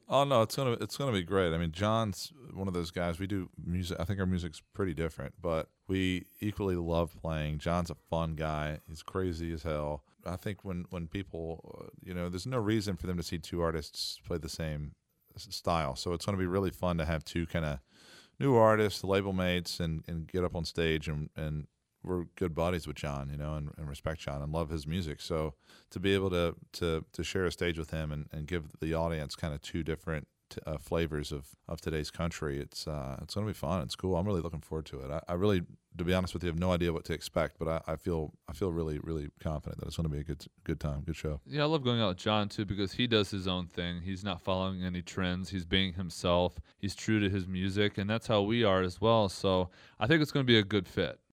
Oh no, it's gonna be great. I mean, John's one of those guys. We do music. I think our music's pretty different, but we equally love playing. John's a fun guy. He's crazy as hell. I think when people, there's no reason for them to see two artists play the same style. So it's going to be really fun to have two kind of new artists, label mates, and get up on stage and we're good buddies with John, and respect John and love his music. So to be able to share a stage with him and give the audience kind of two different flavors of today's country, it's going to be fun. It's cool. I'm really looking forward to it. I really, to be honest with you, have no idea what to expect, but I feel really really confident that it's going to be a good time, good show. Yeah, I love going out with John too because he does his own thing. He's not following any trends. He's being himself. He's true to his music, and that's how we are as well. So I think it's going to be a good fit.